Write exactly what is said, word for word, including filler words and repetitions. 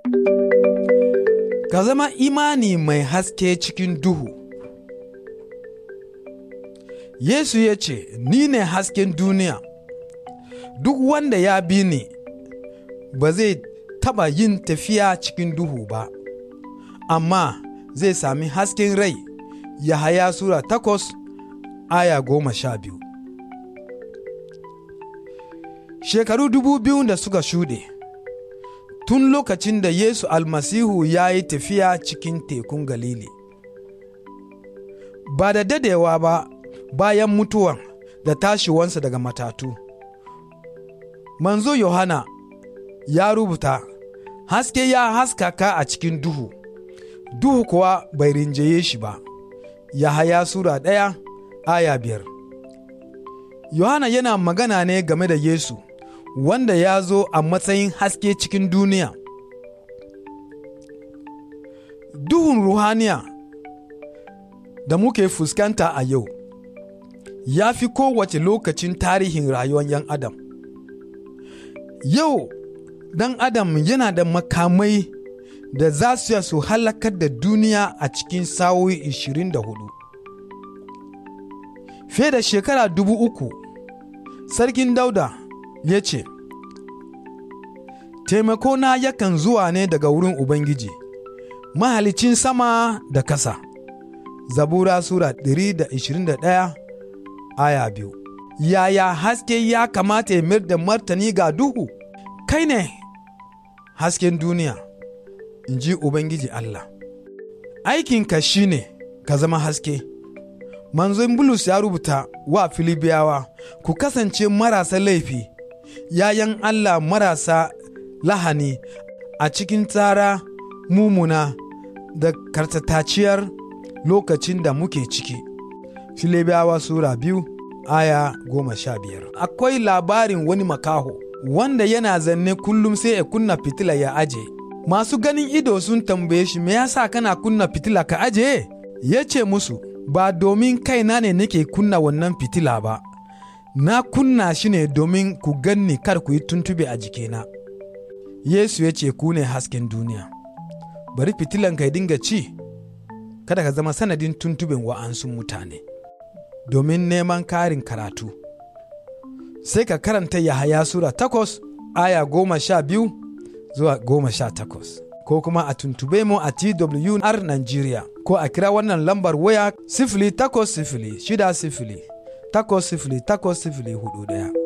Ka zama imani mai haske cikin duhu. Yesu ya ce, Ni ne hasken duniya, duk wanda ya bi ni ba zai taba yin tafiya cikin duhu ba, amma zai sami hasken rai. Yahaya Sura takwas aya goma sha biyu. Shekaru dubu biyu da suka shuɗe, tun lokacin da Yesu almasihu ya yi tafiya cikin tekun Galili. Ba da dadewa ba bayan mutuwan da tashiwansa daga matatu, manzo Yohana ya rubuta, haske ya haskaka a cikin duhu, duhu kuwa bai rinjaye shi ba. Yahaya Sura ɗaya aya biyar. Yohana yana magana ne game da Yesu, wanda ya zo a matsayin haske cikin duniya. Duhun ruhaniya da muke fuskanta a yau ya fi kowace lokacin tarihin rayuwar ‘yan Adam. Yau, ɗan Adam yana da makamai da za su su halakar da duniya a cikin sa'o'i ishirin da hudu. Fiye da shekara dubu uku, Sarkin Dauda ya ce, Taimakona yakan zuwa ne daga wurin Ubangiji, mahalicin sama da kasa. Zabura Sura ɗari da ishirin da ɗaya aya biyu. Yaya haske ya kamata ya mayar da martani ga duhu? Kai ne hasken duniya, in ji Ubangiji Allah. Aikinka shi ne ka zama haske. Manzon Bulus ya rubuta wa Filibiyawa, ku kasance marasa laifi, yayan Allah marasa lahani a cikin tsara mumuna da kartataciyar lokacin da muke ciki. Filibiyawa Sura biyu aya goma sha biyar. Akwai labarin wani makaho wanda yana zanne kullum sai ya kunna fitila ya aje. Masu ganin ido sun tambaye shi, me yasa kana kunna fitila ka aje? Ya ce musu, ba domin kaina ne nake kunna wannan fitila ba, na kunna shi ne domin ku ganni kar ku yi tuntube a jikina. Yesu ya ce, ku ne hasken duniya. Bari fitilan ka dinga ci, kada ka zama sanadin tuntuben wa'ansu mutane. Domin neman karin karatu, sai ka karanta Yahaya Sura takwas aya goma sha biyu zuwa goma sha takwas, ko kuma a tuntube mu a T W R Nigeria, ko a kira wannan lambar waya sifili takwas sifili shida sifili takwas sifili takwas sifili hudu daya.